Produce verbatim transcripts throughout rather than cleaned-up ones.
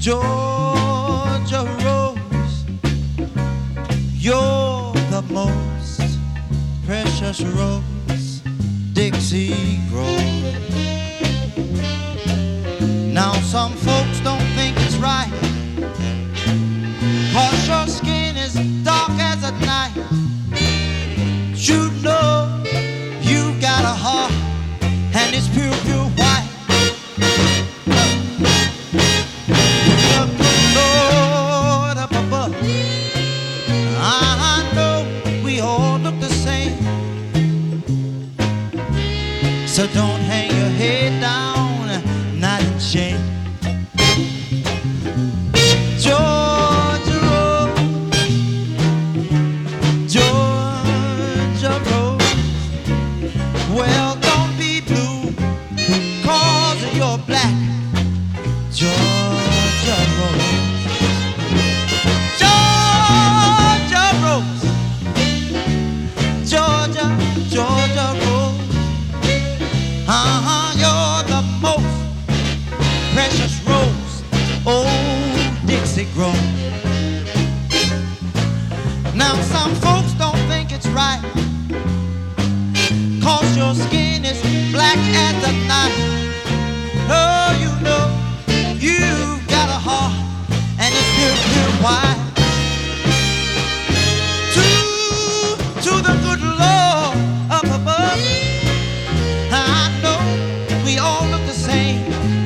Georgia rose, you're the most precious rose Dixie grows. Now some folks don't think it's right, 'cause your skin is dark as a night. You know you've got a heart and it's pure, pure white. The good Lord up above, I know we all look the same. So don't hang your head down, not in shame. Georgia Rose, Georgia Rose, well, don't be blue 'cause you're black. Georgia Rose, Georgia Rose, Georgia, Georgia Rose. Uh-huh, you're the most precious rose old Dixie grows. Now some folks don't think it's right, 'cause your skin is black as the night. Oh, you know you've got a heart and it's pure, pure white. To, to the good Lord up above, I know we all look the same.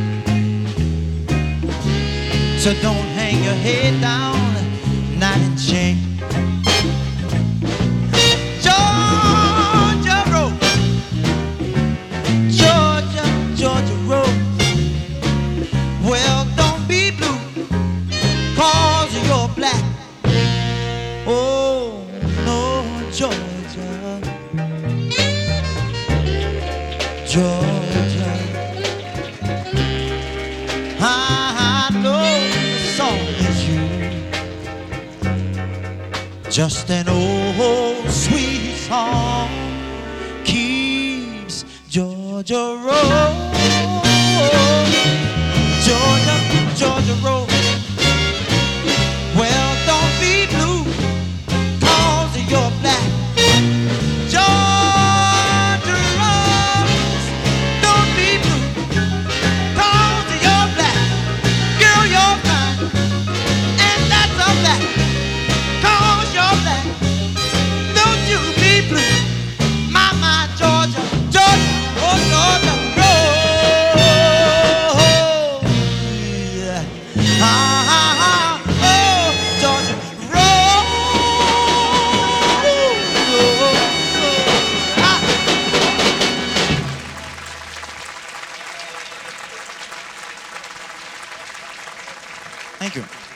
So don't hang your head down, not in shame. Georgia Rose, Georgia, Georgia Rose, well, don't be blue 'cause you're black. Oh, no, Georgia, Georgia, I know the song is you, just an old sweet song keeps Georgia Rose, Georgia, Georgia Rose, well, don't be blue 'cause you're black. Georgia Rose, don't be blue 'cause you're black. Girl, you're fine, and that's a fact. 'Cause you're black, don't you be blue. My, my Georgia, Georgia, oh Georgia Rose. Yeah. Ah, ah, ah, oh Georgia Rose. Ah. Thank you.